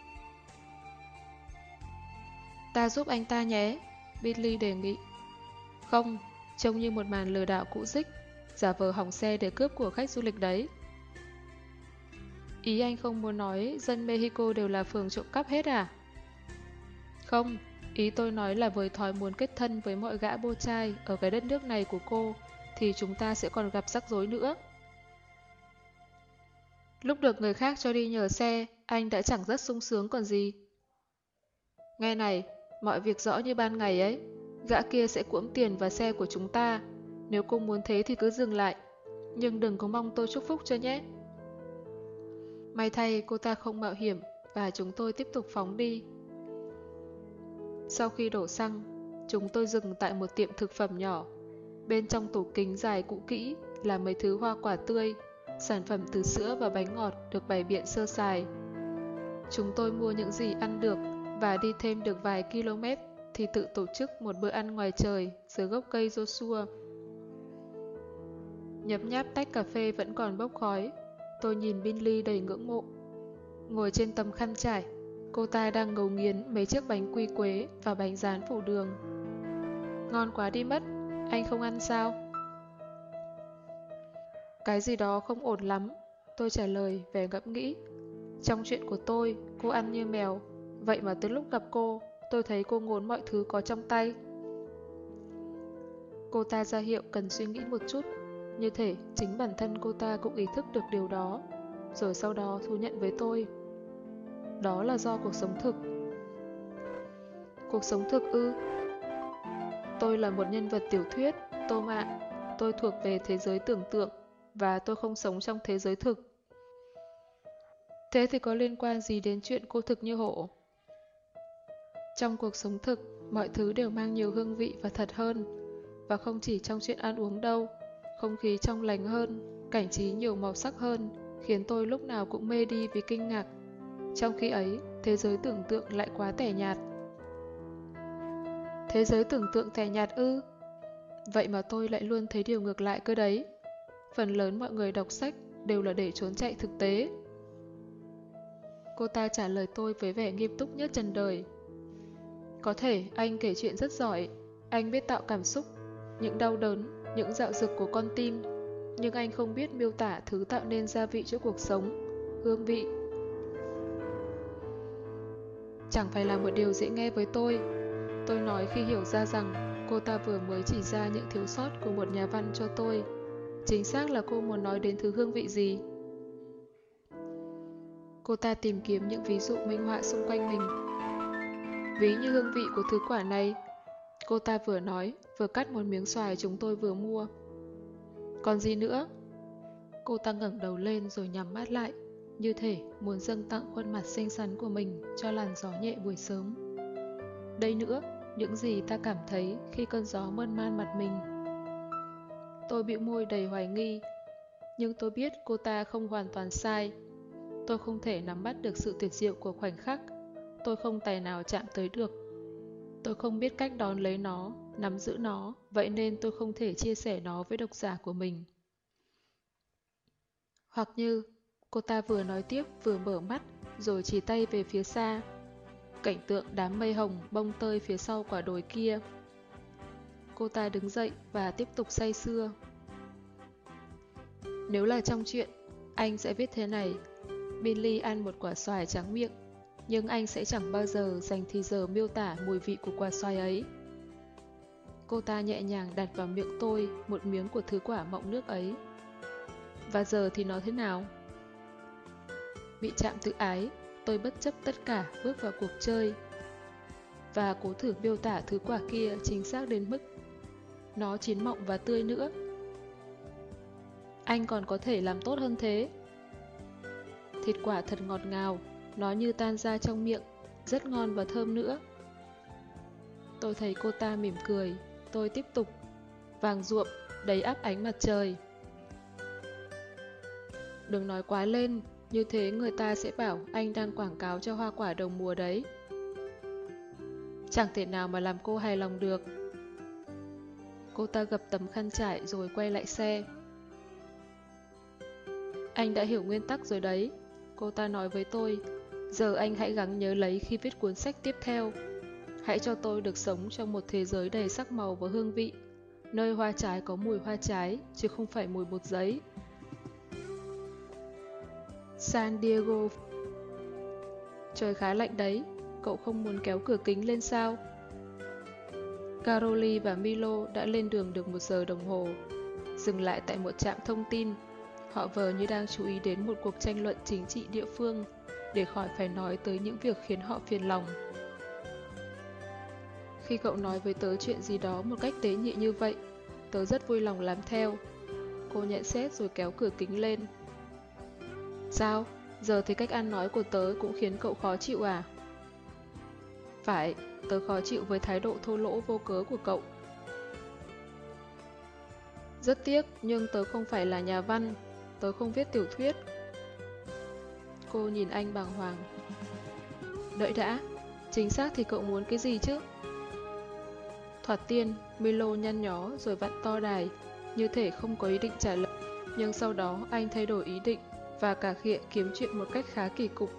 Ta giúp anh ta nhé, Billy đề nghị. Không, trông như một màn lừa đảo cũ dích, giả vờ hỏng xe để cướp của khách du lịch đấy. Ý anh không muốn nói dân Mexico đều là phường trộm cắp hết à? Không, ý tôi nói là với thói muốn kết thân với mọi gã bô trai ở cái đất nước này của cô, thì chúng ta sẽ còn gặp rắc rối nữa. Lúc được người khác cho đi nhờ xe, anh đã chẳng rất sung sướng còn gì. Nghe này, mọi việc rõ như ban ngày ấy. Gã kia sẽ cuỗm tiền vào xe của chúng ta. Nếu cô muốn thế thì cứ dừng lại. Nhưng đừng có mong tôi chúc phúc cho nhé. May thay cô ta không mạo hiểm và chúng tôi tiếp tục phóng đi. Sau khi đổ xăng, chúng tôi dừng tại một tiệm thực phẩm nhỏ. Bên trong tủ kính dài cũ kỹ là mấy thứ hoa quả tươi, sản phẩm từ sữa và bánh ngọt được bày biện sơ sài. Chúng tôi mua những gì ăn được và đi thêm được vài km thì tự tổ chức một bữa ăn ngoài trời dưới gốc cây Joshua. Nhấm nháp tách cà phê vẫn còn bốc khói, tôi nhìn Binley đầy ngưỡng mộ. Ngồi trên tấm khăn trải, cô ta đang ngấu nghiến mấy chiếc bánh quy quế và bánh rán phủ đường. Ngon quá đi mất, anh không ăn sao? Cái gì đó không ổn lắm, tôi trả lời vẻ ngẫm nghĩ. Trong chuyện của tôi, cô ăn như mèo, vậy mà từ lúc gặp cô, tôi thấy cô ngốn mọi thứ có trong tay. Cô ta ra hiệu cần suy nghĩ một chút, như thể chính bản thân cô ta cũng ý thức được điều đó, rồi sau đó thú nhận với tôi. Đó là do cuộc sống thực. Cuộc sống thực ư? Tôi là một nhân vật tiểu thuyết, Tôm ạ. Tôi thuộc về thế giới tưởng tượng, và tôi không sống trong thế giới thực. Thế thì có liên quan gì đến chuyện cô thực như hổ? Trong cuộc sống thực, mọi thứ đều mang nhiều hương vị và thật hơn. Và không chỉ trong chuyện ăn uống đâu, không khí trong lành hơn, Cảnh trí nhiều màu sắc hơn, khiến tôi lúc nào cũng mê đi vì kinh ngạc. Trong khi ấy, thế giới tưởng tượng lại quá tẻ nhạt. Thế giới tưởng tượng tẻ nhạt ư? Vậy mà tôi lại luôn thấy điều ngược lại cơ đấy. Phần lớn mọi người đọc sách đều là để trốn chạy thực tế. Cô ta trả lời tôi với vẻ nghiêm túc nhất trần đời. Có thể anh kể chuyện rất giỏi, anh biết tạo cảm xúc, những đau đớn, những dạo dực của con tim, nhưng anh không biết miêu tả thứ tạo nên gia vị cho cuộc sống, hương vị. Chẳng phải là một điều dễ nghe với tôi. Tôi nói khi hiểu ra rằng cô ta vừa mới chỉ ra những thiếu sót của một nhà văn cho tôi. Chính xác là cô muốn nói đến thứ hương vị gì? Cô ta tìm kiếm những ví dụ minh họa xung quanh mình. Ví như hương vị của thứ quả này. Cô ta vừa nói, vừa cắt một miếng xoài chúng tôi vừa mua. Còn gì nữa? Cô ta ngẩng đầu lên rồi nhắm mắt lại, như thể muốn dâng tặng khuôn mặt xinh xắn của mình cho làn gió nhẹ buổi sớm. Đây nữa, những gì ta cảm thấy khi cơn gió mơn man mặt mình. Tôi bĩu môi đầy hoài nghi, nhưng tôi biết cô ta không hoàn toàn sai. Tôi không thể nắm bắt được sự tuyệt diệu của khoảnh khắc. Tôi không tài nào chạm tới được. Tôi không biết cách đón lấy nó, nắm giữ nó, vậy nên tôi không thể chia sẻ nó với độc giả của mình. Hoặc như, cô ta vừa nói tiếp vừa mở mắt, rồi chỉ tay về phía xa. Cảnh tượng đám mây hồng bông tơi phía sau quả đồi kia. Cô ta đứng dậy và tiếp tục say sưa. Nếu là trong chuyện, anh sẽ viết thế này. Billy ăn một quả xoài trắng miệng, nhưng anh sẽ chẳng bao giờ dành thì giờ miêu tả mùi vị của quả xoài ấy. Cô ta nhẹ nhàng đặt vào miệng tôi một miếng của thứ quả mọng nước ấy. Và giờ thì nó thế nào? Bị chạm tự ái, tôi bất chấp tất cả bước vào cuộc chơi. Và cố thử miêu tả thứ quả kia chính xác đến mức nó chín mọng và tươi nữa. Anh còn có thể làm tốt hơn thế. Thịt quả thật ngọt ngào, nó như tan ra trong miệng, rất ngon và thơm nữa. Tôi thấy cô ta mỉm cười, tôi tiếp tục. Vàng ruộm, đầy ắp ánh mặt trời. Đừng nói quá lên, như thế người ta sẽ bảo anh đang quảng cáo cho hoa quả đầu mùa đấy. Chẳng thể nào mà làm cô hài lòng được. Cô ta gập tấm khăn trải rồi quay lại xe. Anh đã hiểu nguyên tắc rồi đấy, cô ta nói với tôi. Giờ anh hãy gắng nhớ lấy khi viết cuốn sách tiếp theo. Hãy cho tôi được sống trong một thế giới đầy sắc màu và hương vị, nơi hoa trái có mùi hoa trái, chứ không phải mùi bột giấy. San Diego. Trời khá lạnh đấy, cậu không muốn kéo cửa kính lên sao? Caroly và Milo đã lên đường được một giờ đồng hồ, dừng lại tại một trạm thông tin. Họ vờ như đang chú ý đến một cuộc tranh luận chính trị địa phương, để khỏi phải nói tới những việc khiến họ phiền lòng. Khi cậu nói với tớ chuyện gì đó một cách tế nhị như vậy, tớ rất vui lòng làm theo. Cô nhận xét rồi kéo cửa kính lên. Sao? Giờ thì cách ăn nói của tớ cũng khiến cậu khó chịu à? Phải, tớ khó chịu với thái độ thô lỗ vô cớ của cậu. Rất tiếc, nhưng tớ không phải là nhà văn, tớ không viết tiểu thuyết. Cô nhìn anh bàng hoàng. Đợi đã, chính xác thì cậu muốn cái gì chứ? Thoạt tiên, Milo nhăn nhó rồi vặn to đài, như thể không có ý định trả lời. Nhưng sau đó anh thay đổi ý định và cà khịa kiếm chuyện một cách khá kỳ cục.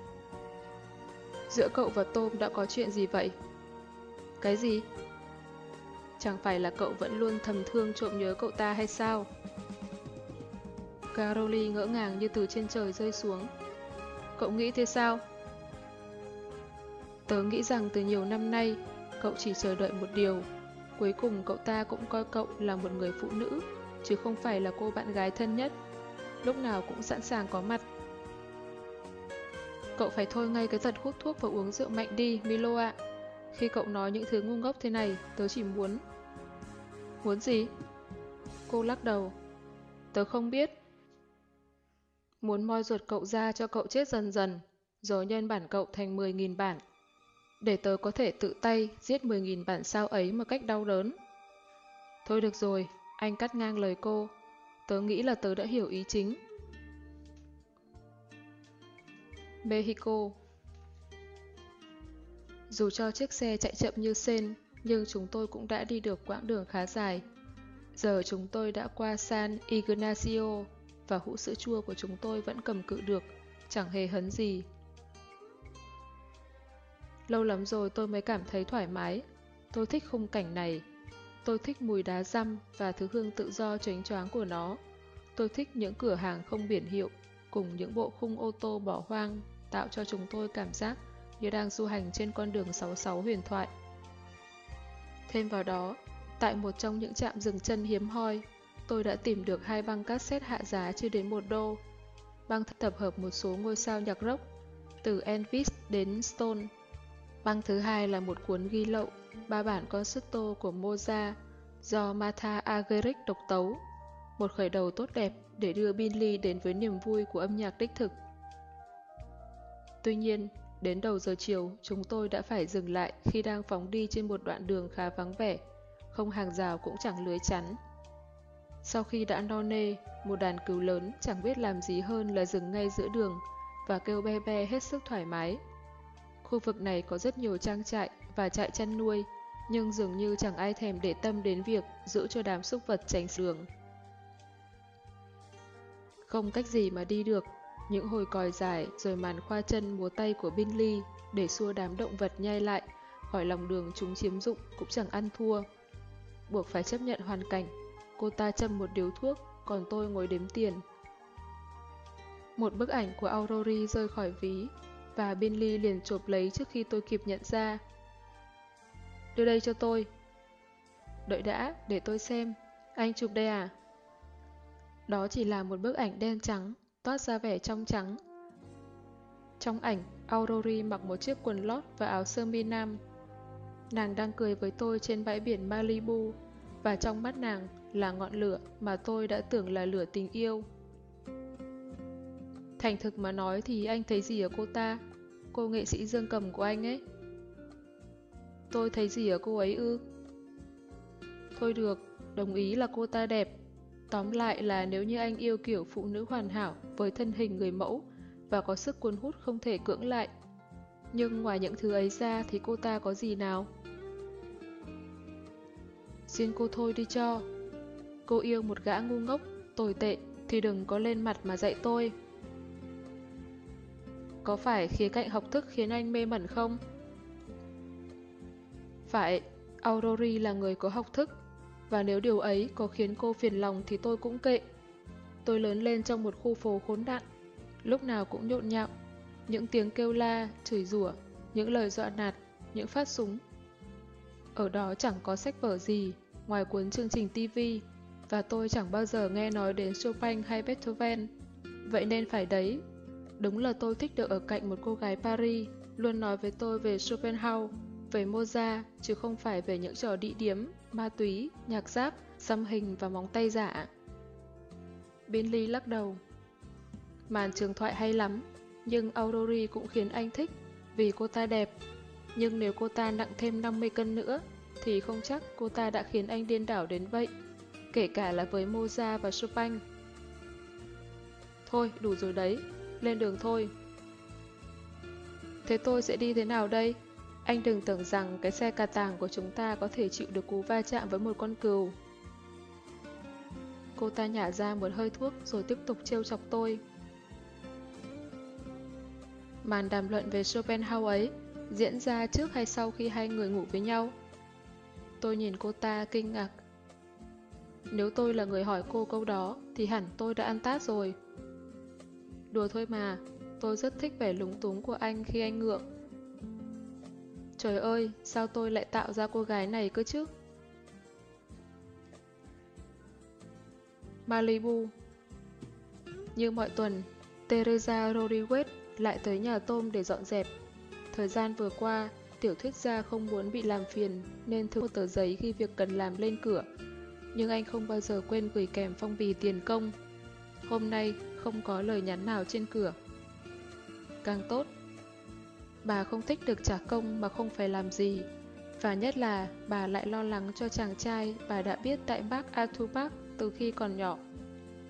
Giữa cậu và Tom đã có chuyện gì vậy? Cái gì? Chẳng phải là cậu vẫn luôn thầm thương trộm nhớ cậu ta hay sao? Caroly ngỡ ngàng như từ trên trời rơi xuống. Cậu nghĩ thế sao? Tớ nghĩ rằng từ nhiều năm nay, cậu chỉ chờ đợi một điều. Cuối cùng cậu ta cũng coi cậu là một người phụ nữ, chứ không phải là cô bạn gái thân nhất, lúc nào cũng sẵn sàng có mặt. Cậu phải thôi ngay cái tật hút thuốc và uống rượu mạnh đi, Milo ạ. Khi cậu nói những thứ ngu ngốc thế này, tớ chỉ muốn... Muốn gì? Cô lắc đầu. Tớ không biết. Muốn moi ruột cậu ra cho cậu chết dần dần, rồi nhân bản cậu thành mười nghìn bản. Để tớ có thể tự tay giết mười nghìn bản sao ấy một cách đau đớn. Thôi được rồi, anh cắt ngang lời cô. Tớ nghĩ là tớ đã hiểu ý chính. Mexico. Dù cho chiếc xe chạy chậm như sên, nhưng chúng tôi cũng đã đi được quãng đường khá dài. Giờ chúng tôi đã qua San Ignacio, và hũ sữa chua của chúng tôi vẫn cầm cự được, chẳng hề hấn gì. Lâu lắm rồi tôi mới cảm thấy thoải mái. Tôi thích khung cảnh này. Tôi thích mùi đá răm và thứ hương tự do chónh choáng của nó. Tôi thích những cửa hàng không biển hiệu, cùng những bộ khung ô tô bỏ hoang, tạo cho chúng tôi cảm giác như đang du hành trên con đường sáu mươi sáu huyền thoại. Thêm vào đó, tại một trong những trạm dừng chân hiếm hoi, tôi đã tìm được hai băng cassette hạ giá chưa đến một đô. Băng tập hợp một số ngôi sao nhạc rock, từ Elvis đến Stone. Băng thứ hai là một cuốn ghi lậu, ba bản concerto của Mozart do Martha Argerich độc tấu, một khởi đầu tốt đẹp để đưa Billy đến với niềm vui của âm nhạc đích thực. Tuy nhiên, đến đầu giờ chiều, chúng tôi đã phải dừng lại khi đang phóng đi trên một đoạn đường khá vắng vẻ, không hàng rào cũng chẳng lưới chắn. Sau khi đã no nê, một đàn cừu lớn chẳng biết làm gì hơn là dừng ngay giữa đường và kêu be be hết sức thoải mái. Khu vực này có rất nhiều trang trại và trại chăn nuôi, nhưng dường như chẳng ai thèm để tâm đến việc giữ cho đám súc vật tránh đường. Không cách gì mà đi được, những hồi còi dài rồi màn khoa chân múa tay của Billy để xua đám động vật nhai lại khỏi lòng đường chúng chiếm dụng cũng chẳng ăn thua. Buộc phải chấp nhận hoàn cảnh, cô ta châm một điếu thuốc, còn tôi ngồi đếm tiền. Một bức ảnh của Aurori rơi khỏi ví, và Billy liền chộp lấy trước khi tôi kịp nhận ra. Đưa đây cho tôi. Đợi đã, để tôi xem. Anh chụp đây à? Đó chỉ là một bức ảnh đen trắng, toát ra vẻ trong trắng. Trong ảnh, Aurori mặc một chiếc quần lót và áo sơ mi nam. Nàng đang cười với tôi trên bãi biển Malibu, và trong mắt nàng là ngọn lửa mà tôi đã tưởng là lửa tình yêu. Thành thực mà nói thì anh thấy gì ở cô ta? Cô nghệ sĩ dương cầm của anh ấy. Tôi thấy gì ở cô ấy ư? Thôi được, đồng ý là cô ta đẹp. Tóm lại là nếu như anh yêu kiểu phụ nữ hoàn hảo với thân hình người mẫu và có sức cuốn hút không thể cưỡng lại. Nhưng ngoài những thứ ấy ra thì cô ta có gì nào? Xin cô thôi đi cho. Cô yêu một gã ngu ngốc, tồi tệ thì đừng có lên mặt mà dạy tôi. Có phải khía cạnh học thức khiến anh mê mẩn không? Phải, Aurori là người có học thức, và nếu điều ấy có khiến cô phiền lòng thì tôi cũng kệ. Tôi lớn lên trong một khu phố khốn nạn, lúc nào cũng nhộn nhạo, những tiếng kêu la, chửi rủa, những lời dọa nạt, những phát súng. Ở đó chẳng có sách vở gì, ngoài cuốn chương trình ti vi, và tôi chẳng bao giờ nghe nói đến Chopin hay Beethoven. Vậy nên phải đấy, đúng là tôi thích được ở cạnh một cô gái Paris, luôn nói với tôi về Schopenhauer, về Mozart, chứ không phải về những trò đĩ điếm, ma túy, nhạc rap, xăm hình và móng tay giả. Binley lắc đầu. Màn trường thoại hay lắm, nhưng Aurori cũng khiến anh thích, vì cô ta đẹp. Nhưng nếu cô ta nặng thêm năm mươi cân nữa, thì không chắc cô ta đã khiến anh điên đảo đến vậy, kể cả là với Mozart và Chopin. Thôi, đủ rồi đấy, lên đường thôi. Thế tôi sẽ đi thế nào đây? Anh đừng tưởng rằng cái xe cà tàng của chúng ta có thể chịu được cú va chạm với một con cừu. Cô ta nhả ra một hơi thuốc rồi tiếp tục trêu chọc tôi. Màn đàm luận về Schopenhauer ấy diễn ra trước hay sau khi hai người ngủ với nhau? Tôi nhìn cô ta kinh ngạc. Nếu tôi là người hỏi cô câu đó thì hẳn tôi đã ăn tát rồi. Đùa thôi mà, tôi rất thích vẻ lúng túng của anh khi anh ngượng. Trời ơi, sao tôi lại tạo ra cô gái này cơ chứ? Malibu. Như mọi tuần, Teresa Rodriguez lại tới nhà tôm để dọn dẹp. Thời gian vừa qua, tiểu thuyết gia không muốn bị làm phiền nên thư một tờ giấy ghi việc cần làm lên cửa. Nhưng anh không bao giờ quên gửi kèm phong bì tiền công. Hôm nay không có lời nhắn nào trên cửa. Càng tốt. Bà không thích được trả công mà không phải làm gì. Và nhất là bà lại lo lắng cho chàng trai bà đã biết tại Park Arthur Park từ khi còn nhỏ.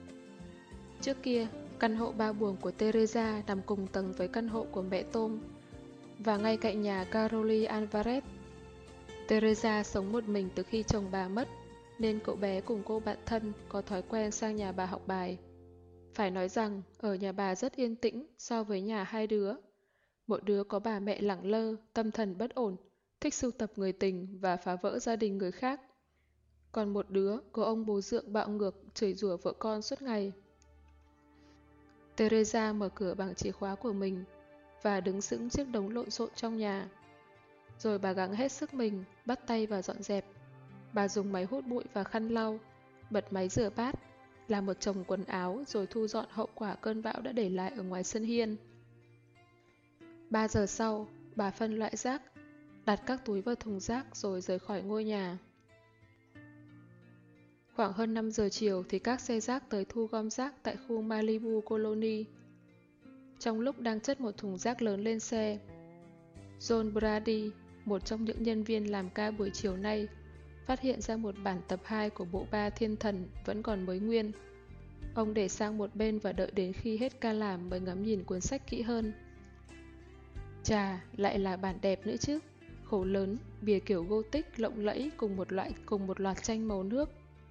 Trước kia, căn hộ ba buồng của Teresa nằm cùng tầng với căn hộ của mẹ Tom và ngay cạnh nhà Caroline Alvarez. Teresa sống một mình từ khi chồng bà mất, nên cậu bé cùng cô bạn thân có thói quen sang nhà bà học bài. Phải nói rằng, ở nhà bà rất yên tĩnh so với nhà hai đứa. Một đứa có bà mẹ lẳng lơ, tâm thần bất ổn, thích sưu tập người tình và phá vỡ gia đình người khác. Còn một đứa có ông bố dượng bạo ngược, chửi rủa vợ con suốt ngày. Teresa mở cửa bằng chìa khóa của mình và đứng sững trước đống lộn xộn trong nhà. Rồi bà gắng hết sức mình, bắt tay vào dọn dẹp. Bà dùng máy hút bụi và khăn lau, bật máy rửa bát, làm một chồng quần áo rồi thu dọn hậu quả cơn bão đã để lại ở ngoài sân hiên. Ba giờ sau, bà phân loại rác, đặt các túi vào thùng rác rồi rời khỏi ngôi nhà. Khoảng hơn năm giờ chiều thì các xe rác tới thu gom rác tại khu Malibu Colony. Trong lúc đang chất một thùng rác lớn lên xe, John Brady, một trong những nhân viên làm ca buổi chiều nay, phát hiện ra một bản tập hai của bộ ba Thiên Thần vẫn còn mới nguyên. Ông để sang một bên và đợi đến khi hết ca làm mới ngắm nhìn cuốn sách kỹ hơn. Chà, lại là bản đẹp nữa chứ. Khổ lớn, bìa kiểu Gothic lộng lẫy cùng một loại cùng một loạt tranh màu nước.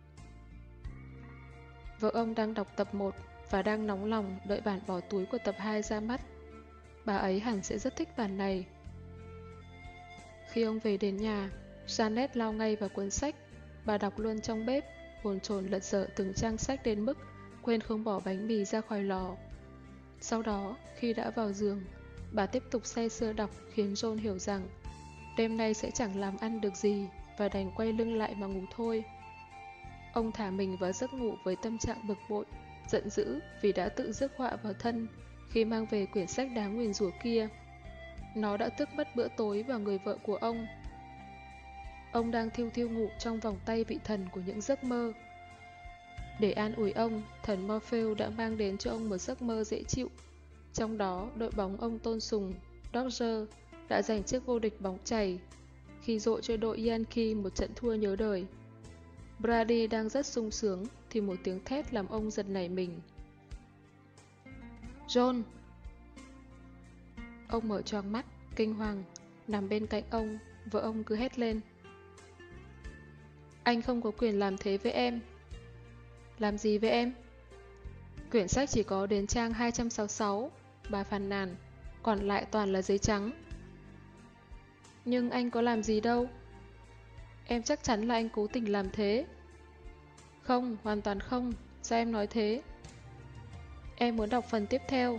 Vợ ông đang đọc tập một và đang nóng lòng đợi bản bỏ túi của tập hai ra mắt. Bà ấy hẳn sẽ rất thích bản này. Khi ông về đến nhà, Janet lao ngay vào cuốn sách. Bà đọc luôn trong bếp, bồn chồn lật dở từng trang sách đến mức quên không bỏ bánh mì ra khỏi lò. Sau đó, khi đã vào giường, bà tiếp tục say sưa đọc khiến John hiểu rằng đêm nay sẽ chẳng làm ăn được gì và đành quay lưng lại mà ngủ thôi. Ông thả mình vào giấc ngủ với tâm trạng bực bội, giận dữ vì đã tự rước họa vào thân khi mang về quyển sách đáng nguyền rủa kia. Nó đã tước mất bữa tối và người vợ của ông. Ông đang thiêu thiêu ngủ trong vòng tay vị thần của những giấc mơ. Để an ủi ông, thần Morpheus đã mang đến cho ông một giấc mơ dễ chịu. Trong đó, đội bóng ông tôn sùng, Dodger, đã giành chức vô địch bóng chày khi dội cho đội Yankee một trận thua nhớ đời. Brady đang rất sung sướng thì một tiếng thét làm ông giật nảy mình. John! Ông mở choàng mắt, kinh hoàng, nằm bên cạnh ông, vợ ông cứ hét lên. Anh không có quyền làm thế với em. Làm gì với em? Quyển sách chỉ có đến trang hai trăm sáu mươi sáu, bà phàn nàn, còn lại toàn là giấy trắng. Nhưng anh có làm gì đâu. Em chắc chắn là anh cố tình làm thế. Không, hoàn toàn không, sao em nói thế? Em muốn đọc phần tiếp theo.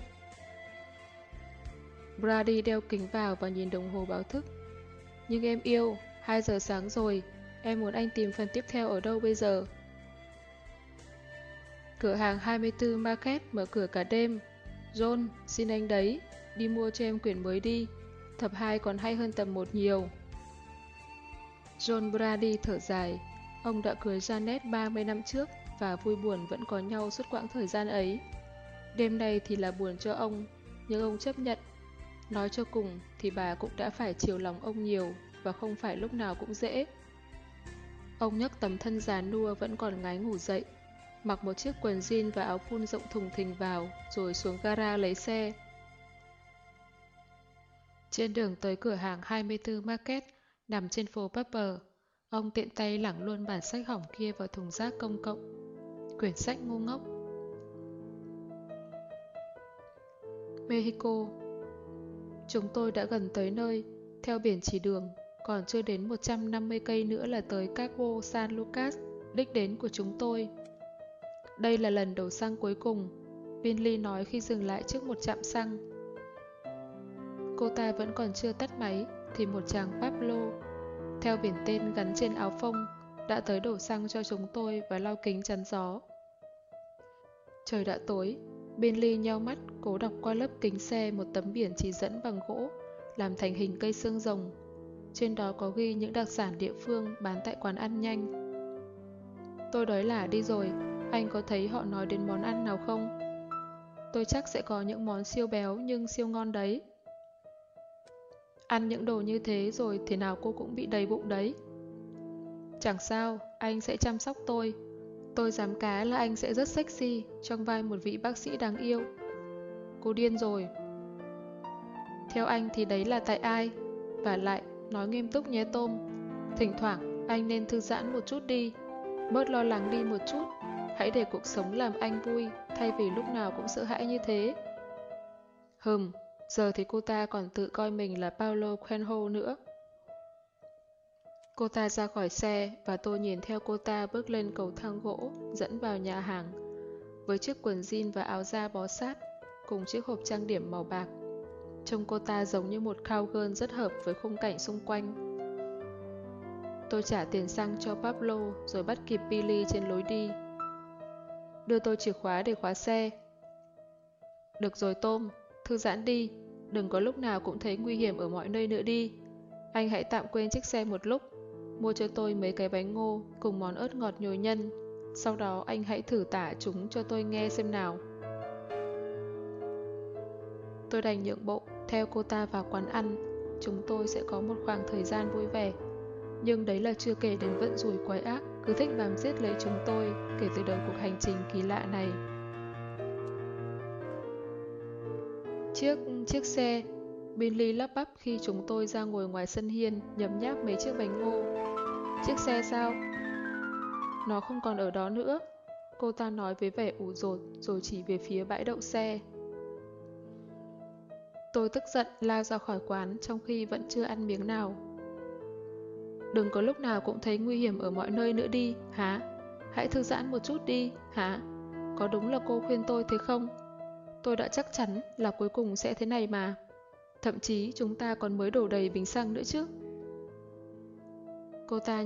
Brady đeo kính vào và nhìn đồng hồ báo thức. Nhưng em yêu, hai giờ sáng rồi, em muốn anh tìm phần tiếp theo ở đâu bây giờ? Cửa hàng hai mươi tư Market mở cửa cả đêm. John, xin anh đấy, đi mua cho em quyển mới đi. Tập hai còn hay hơn tập một nhiều. John Brady thở dài. Ông đã cưới Janet ba mươi năm trước và vui buồn vẫn có nhau suốt quãng thời gian ấy. Đêm nay thì là buồn cho ông, nhưng ông chấp nhận. Nói cho cùng thì bà cũng đã phải chiều lòng ông nhiều và không phải lúc nào cũng dễ. Ông nhấc tấm thân già nua vẫn còn ngái ngủ dậy, mặc một chiếc quần jean và áo pun rộng thùng thình vào rồi xuống gara lấy xe. Trên đường tới cửa hàng hai mươi tư Market nằm trên phố Pepper, ông tiện tay lẳng luôn bản sách hỏng kia vào thùng rác công cộng. Quyển sách ngu ngốc. Mexico. Chúng tôi đã gần tới nơi, theo biển chỉ đường, còn chưa đến một trăm năm mươi cây nữa là tới Cabo San Lucas, đích đến của chúng tôi. Đây là lần đổ xăng cuối cùng, Binley nói khi dừng lại trước một trạm xăng. Cô ta vẫn còn chưa tắt máy, thì một chàng Pablo, theo biển tên gắn trên áo phông, đã tới đổ xăng cho chúng tôi và lau kính chắn gió. Trời đã tối, Binley nheo mắt cố đọc qua lớp kính xe một tấm biển chỉ dẫn bằng gỗ, làm thành hình cây xương rồng. Trên đó có ghi những đặc sản địa phương bán tại quán ăn nhanh. Tôi đói lả đi rồi, anh có thấy họ nói đến món ăn nào không? Tôi chắc sẽ có những món siêu béo nhưng siêu ngon đấy. Ăn những đồ như thế rồi thế nào cô cũng bị đầy bụng đấy. Chẳng sao, anh sẽ chăm sóc tôi. Tôi dám cá là anh sẽ rất sexy trong vai một vị bác sĩ đáng yêu. Cô điên rồi. Theo anh thì đấy là tại ai? Và lại, nói nghiêm túc nhé Tom. Thỉnh thoảng, anh nên thư giãn một chút đi. Bớt lo lắng đi một chút. Hãy để cuộc sống làm anh vui, thay vì lúc nào cũng sợ hãi như thế. Hừm, giờ thì cô ta còn tự coi mình là Paulo Coelho nữa. Cô ta ra khỏi xe và tôi nhìn theo cô ta bước lên cầu thang gỗ dẫn vào nhà hàng với chiếc quần jean và áo da bó sát cùng chiếc hộp trang điểm màu bạc. Trông cô ta giống như một cowgirl rất hợp với khung cảnh xung quanh. Tôi trả tiền xăng cho Pablo rồi bắt kịp Billy trên lối đi. Đưa tôi chìa khóa để khóa xe. Được rồi Tom, thư giãn đi, đừng có lúc nào cũng thấy nguy hiểm ở mọi nơi nữa đi. Anh hãy tạm quên chiếc xe một lúc, mua cho tôi mấy cái bánh ngô cùng món ớt ngọt nhồi nhân. Sau đó anh hãy thử tả chúng cho tôi nghe xem nào. Tôi đành nhượng bộ, theo cô ta vào quán ăn. Chúng tôi sẽ có một khoảng thời gian vui vẻ. Nhưng đấy là chưa kể đến vận rủi quái ác cứ thích bám giết lấy chúng tôi kể từ đầu cuộc hành trình kỳ lạ này. Chiếc, chiếc xe, Billy lắp bắp khi chúng tôi ra ngồi ngoài sân hiên nhấm nháp mấy chiếc bánh ngô. Chiếc xe sao? Nó không còn ở đó nữa, cô ta nói với vẻ ủ dột rồi chỉ về phía bãi đậu xe. Tôi tức giận lao ra khỏi quán trong khi vẫn chưa ăn miếng nào. Đừng có lúc nào cũng thấy nguy hiểm ở mọi nơi nữa đi, hả? Hãy thư giãn một chút đi, hả? Có đúng là cô khuyên tôi thế không? Tôi đã chắc chắn là cuối cùng sẽ thế này mà. Thậm chí chúng ta còn mới đổ đầy bình xăng nữa chứ. Cô ta